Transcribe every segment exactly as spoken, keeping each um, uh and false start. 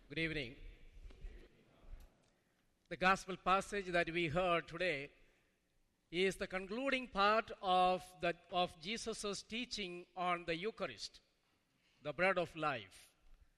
Good evening. The gospel passage that we heard today is the concluding part of, the, of Jesus' teaching on the Eucharist, the bread of life.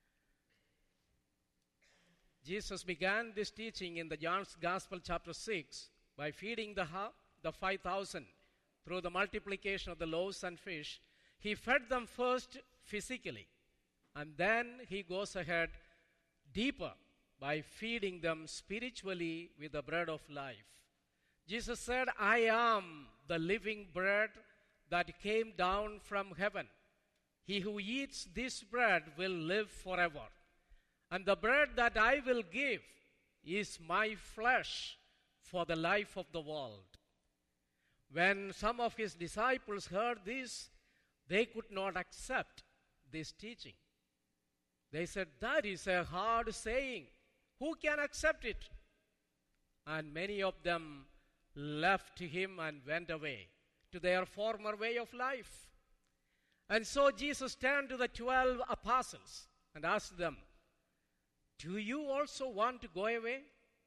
Jesus began this teaching in the John's Gospel chapter six by feeding the, the five thousand through the multiplication of the loaves and fish. He fed them first physically, and then he goes ahead deeper by feeding them spiritually with the bread of life. Jesus said, I am the living bread that came down from heaven. He who eats this bread will live forever. And the bread that I will give is my flesh for the life of the world. When some of his disciples heard this, they could not accept this teaching. They said, that is a hard saying. Who can accept it? And many of them left him and went away to their former way of life. And so Jesus turned to the twelve apostles and asked them, do you also want to go away?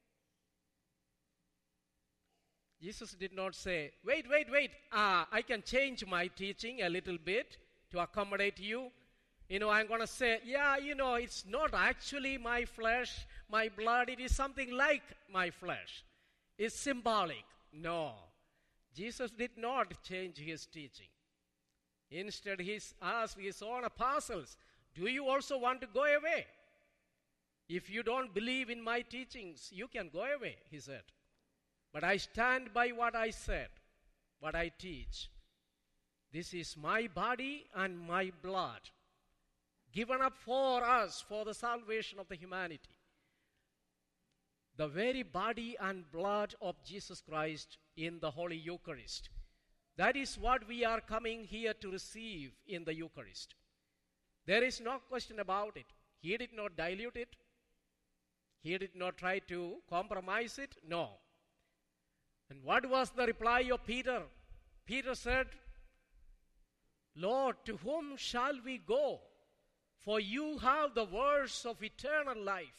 Jesus did not say, wait, wait, wait, ah, I can change my teaching a little bit to accommodate you. You know, I'm going to say, yeah, you know, it's not actually my flesh, my blood. It is something like my flesh. It's symbolic. No. Jesus did not change his teaching. Instead, he asked his own apostles, do you also want to go away? If you don't believe in my teachings, you can go away, he said. But I stand by what I said, what I teach. This is my body and my blood, given up for us, for the salvation of the humanity. The very body and blood of Jesus Christ in the Holy Eucharist. That is what we are coming here to receive in the Eucharist. There is no question about it. He did not dilute it. He did not try to compromise it. No. And what was the reply of Peter? Peter said, Lord, to whom shall we go? For you have the words of eternal life.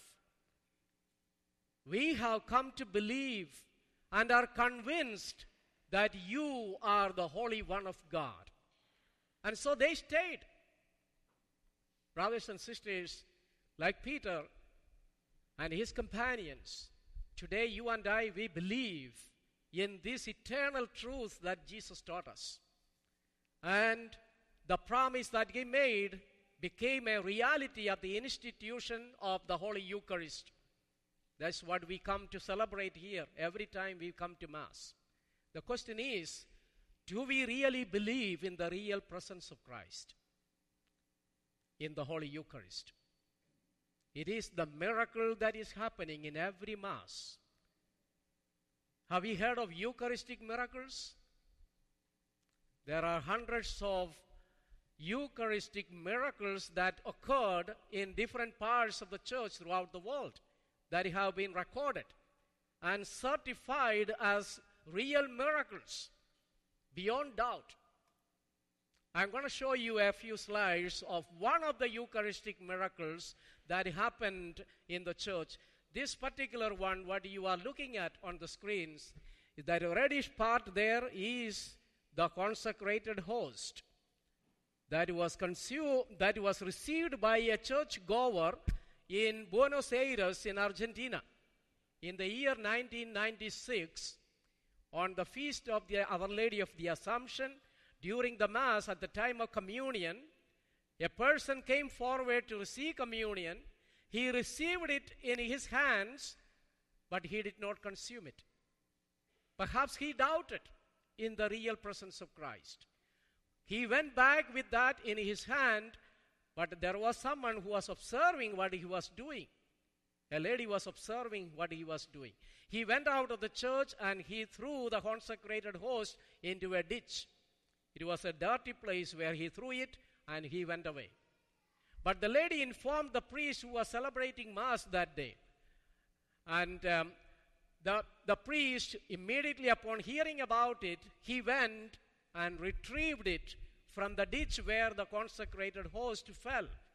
We have come to believe and are convinced that you are the Holy One of God. And so they stayed. Brothers and sisters, like Peter and his companions, today you and I, we believe in this eternal truth that Jesus taught us. And the promise that he made became a reality of the institution of the Holy Eucharist. That's what we come to celebrate here every time we come to Mass. The question is, do we really believe in the real presence of Christ in the Holy Eucharist? It is the miracle that is happening in every Mass. Have you heard of Eucharistic miracles? There are hundreds of Eucharistic miracles that occurred in different parts of the church throughout the world that have been recorded and certified as real miracles beyond doubt. I'm going to show you a few slides of one of the Eucharistic miracles that happened in the church. This particular one, what you are looking at on the screens, that reddish part there is the consecrated host that was consumed, that was received by a church goer in Buenos Aires in Argentina in the year nineteen ninety-six on the feast of the Our Lady of the Assumption. During the Mass at the time of communion, a person came forward to receive communion. He received it in his hands, but he did not consume it. Perhaps he doubted in the real presence of Christ. He went back with that in his hand, but there was someone who was observing what he was doing. A lady was observing what he was doing. He went out of the church and he threw the consecrated host into a ditch. It was a dirty place where he threw it and he went away. But the lady informed the priest who was celebrating Mass that day. And um, the, the priest, immediately upon hearing about it, he went and retrieved it from the ditch where the consecrated host fell.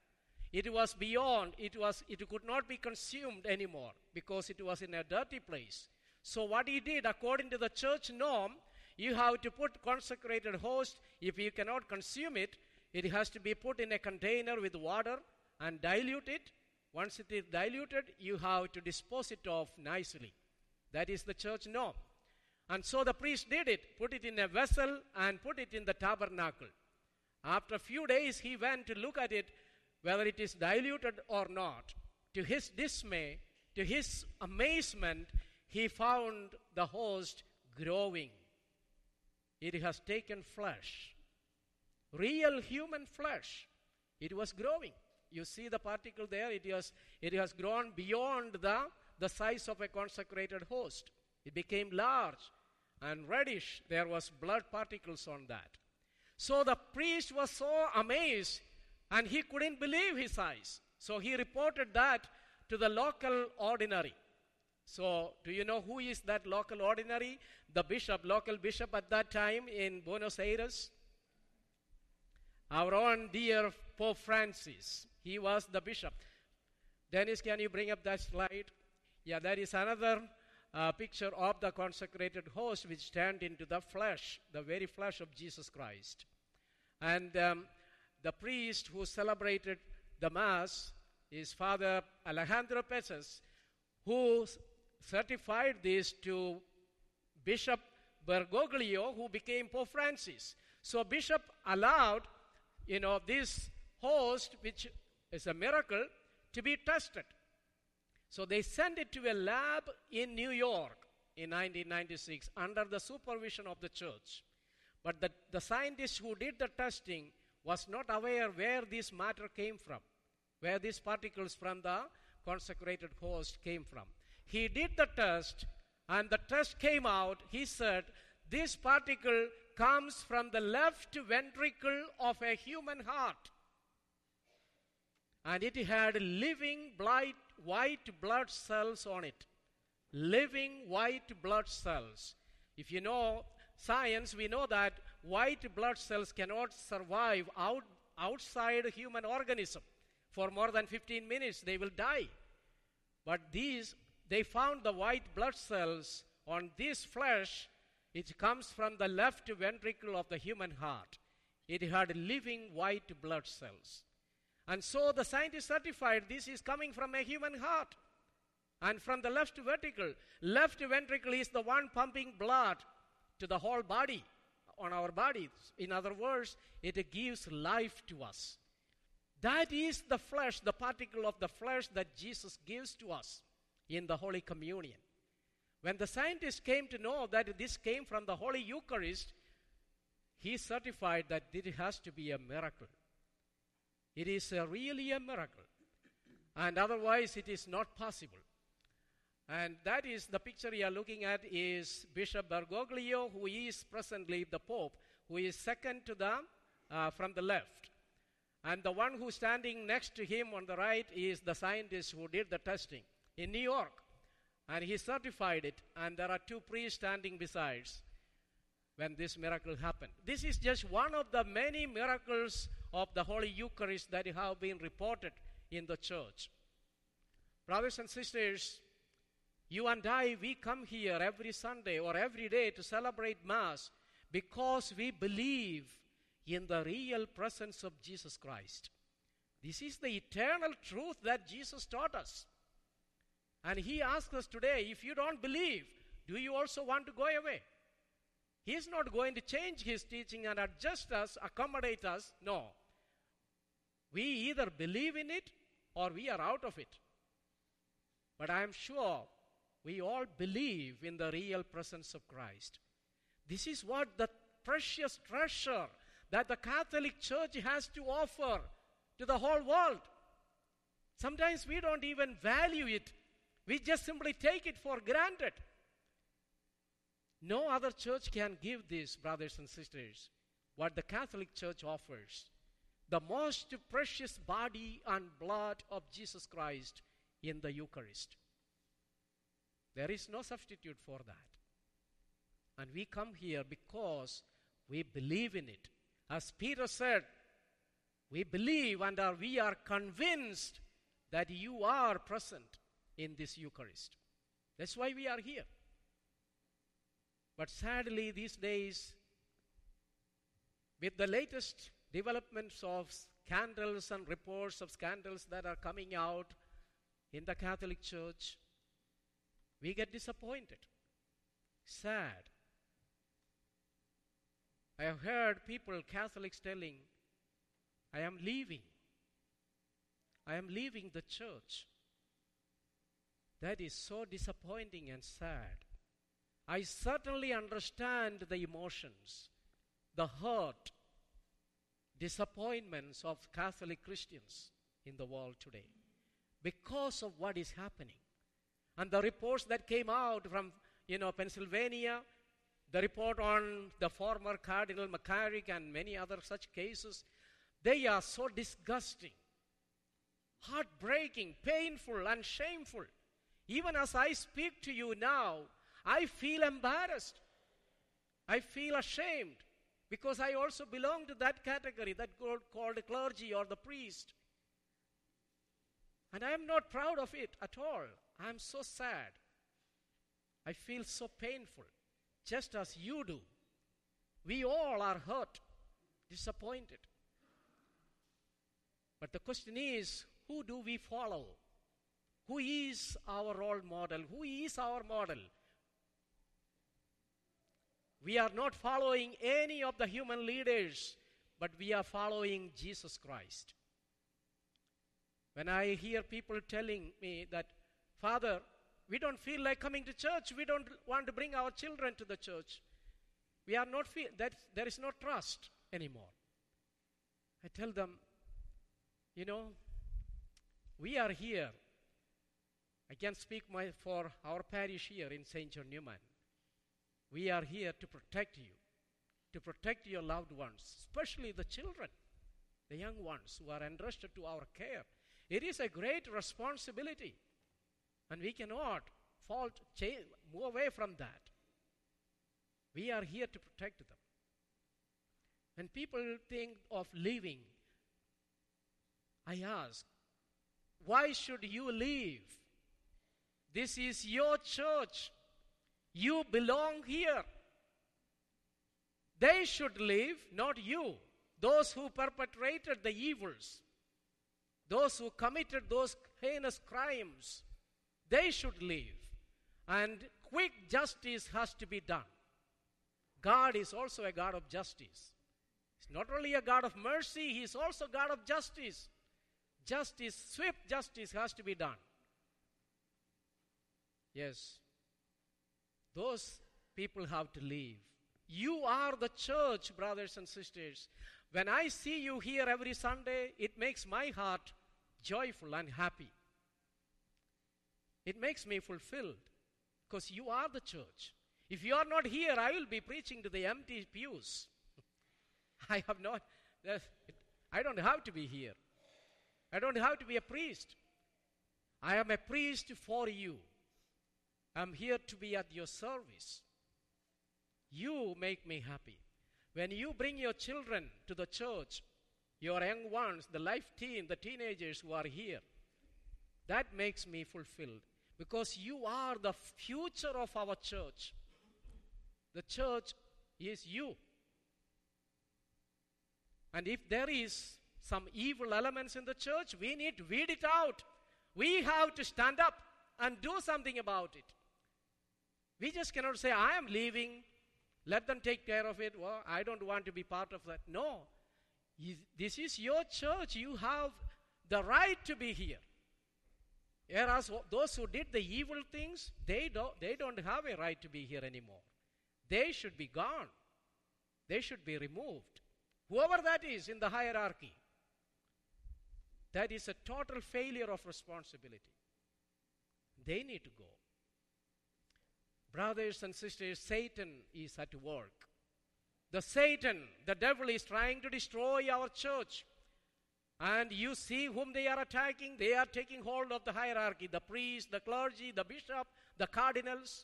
It was beyond, it was, it could not be consumed anymore because it was in a dirty place. So what he did, according to the church norm, you have to put consecrated host. If you cannot consume it, it has to be put in a container with water and dilute it. Once it is diluted, you have to dispose it off nicely. That is the church norm. And so the priest did it, put it in a vessel and put it in the tabernacle. After a few days, he went to look at it, whether it is diluted or not. To his dismay, to his amazement, he found the host growing. It has taken flesh, real human flesh. It was growing. You see the particle there? It has, it has grown beyond the, the size of a consecrated host. It became large and reddish. There was blood particles on that. So the priest was so amazed, and he couldn't believe his eyes. So he reported that to the local ordinary. So do you know who is that local ordinary? The bishop, local bishop at that time in Buenos Aires. Our own dear Pope Francis. He was the bishop. Dennis, can you bring up that slide? Yeah, that is another uh, picture of the consecrated host which turned into the flesh, the very flesh of Jesus Christ. And um, the priest who celebrated the Mass is Father Alejandro Peces, who certified this to Bishop Bergoglio, who became Pope Francis. So Bishop allowed, you know, this host, which is a miracle, to be tested. So they sent it to a lab in New York in nineteen ninety-six under the supervision of the church. But the, the scientist who did the testing was not aware where this matter came from, where these particles from the consecrated host came from. He did the test, and the test came out. He said, this particle comes from the left ventricle of a human heart. And it had living blight, white blood cells on it. Living white blood cells. If you know science, we know that white blood cells cannot survive out, outside a human organism. For more than fifteen minutes, they will die. But these, they found the white blood cells on this flesh. It comes from the left ventricle of the human heart. It had living white blood cells. And so the scientists certified this is coming from a human heart. And from the left ventricle. Left ventricle is the one pumping blood to the whole body, on our bodies. In other words, it gives life to us. That is the flesh, the particle of the flesh that Jesus gives to us in the Holy Communion. When the scientists came to know that this came from the Holy Eucharist, he certified that it has to be a miracle. It is a really a miracle. And otherwise it is not possible. And that is the picture you are looking at is Bishop Bergoglio, who is presently the Pope, who is second to the, uh, from the left. And the one who's standing next to him on the right is the scientist who did the testing in New York. And he certified it, and there are two priests standing besides when this miracle happened. This is just one of the many miracles of the Holy Eucharist that have been reported in the church. Brothers and sisters, you and I, we come here every Sunday or every day to celebrate Mass because we believe in the real presence of Jesus Christ. This is the eternal truth that Jesus taught us. And he asks us today, if you don't believe, do you also want to go away? He's not going to change his teaching and adjust us, accommodate us. No. We either believe in it or we are out of it. But I am sure we all believe in the real presence of Christ. This is what the precious treasure that the Catholic Church has to offer to the whole world. Sometimes we don't even value it. We just simply take it for granted. No other church can give this, brothers and sisters, what the Catholic Church offers. The most precious body and blood of Jesus Christ in the Eucharist. There is no substitute for that. And we come here because we believe in it. As Peter said, We believe and are, we are convinced that you are present in this Eucharist. That's why we are here. But sadly, these days, with the latest developments of scandals and reports of scandals that are coming out in the Catholic Church, we get disappointed, sad. I have heard people, Catholics, telling, I am leaving. I am leaving the church. That is so disappointing and sad. I certainly understand the emotions, the hurt, disappointments of Catholic Christians in the world today because of what is happening. And the reports that came out from, you know, Pennsylvania, the report on the former Cardinal McCarrick and many other such cases, they are so disgusting, heartbreaking, painful, and shameful. Even as I speak to you now, I feel embarrassed. I feel ashamed because I also belong to that category, that called clergy or the priest. And I am not proud of it at all. I am so sad. I feel so painful, just as you do. We all are hurt, disappointed. But the question is, who do we follow? Who is our role model? Who is our model? We are not following any of the human leaders, but we are following Jesus Christ. When I hear people telling me that, Father, we don't feel like coming to church, we don't want to bring our children to the church, we are not feel that there is no trust anymore. I tell them, you know, we are here. I can speak my, for our parish here in Saint John Newman. We are here to protect you, to protect your loved ones, especially the children, the young ones who are entrusted to our care. It is a great responsibility, and we cannot fault, change, move away from that. We are here to protect them. When people think of leaving, I ask, why should you leave? This is your church. You belong here. They should leave, not you. Those who perpetrated the evils, those who committed those heinous crimes, they should leave. And quick justice has to be done. God is also a God of justice. He's not only a God of mercy, He is also God of justice. Justice, swift justice has to be done. Yes. Those people have to leave. You are the church, brothers and sisters. When I see you here every Sunday, it makes my heart joyful and happy. It makes me fulfilled because you are the church. If you are not here, I will be preaching to the empty pews. I have not, I don't have to be here. I don't have to be a priest. I am a priest for you. I'm here to be at your service. You make me happy. When you bring your children to the church, your young ones, the life teen, the teenagers who are here, that makes me fulfilled because you are the future of our church. The church is you. And if there is some evil elements in the church, we need to weed it out. We have to stand up and do something about it. We just cannot say, I am leaving, let them take care of it. Well, I don't want to be part of that. No. This is your church. You have the right to be here. Whereas those who did the evil things, they don't, they don't have a right to be here anymore. They should be gone. They should be removed. Whoever that is in the hierarchy, that is a total failure of responsibility. They need to go. Brothers and sisters, Satan is at work. The Satan, the devil, is trying to destroy our church. And you see whom they are attacking. They are taking hold of the hierarchy, the priest, the clergy, the bishop, the cardinals.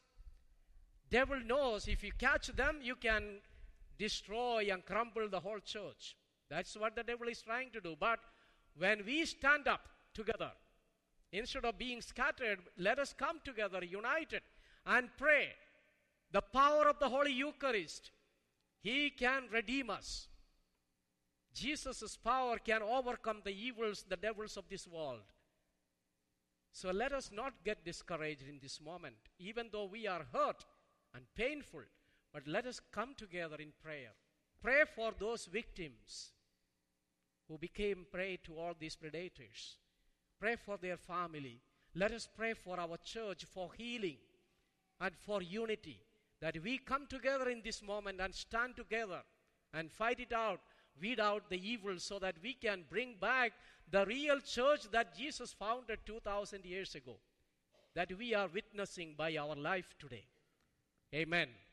Devil knows if you catch them, you can destroy and crumble the whole church. That's what the devil is trying to do. But when we stand up together, instead of being scattered, let us come together, united, and pray. The power of the Holy Eucharist, He can redeem us. Jesus' power can overcome the evils, the devils of this world. So let us not get discouraged in this moment, even though we are hurt and painful. But let us come together in prayer. Pray for those victims who became prey to all these predators. Pray for their family. Let us pray for our church, for healing and for unity, that we come together in this moment and stand together and fight it out, weed out the evil, so that we can bring back the real church that Jesus founded two thousand years ago, that we are witnessing by our life today. Amen.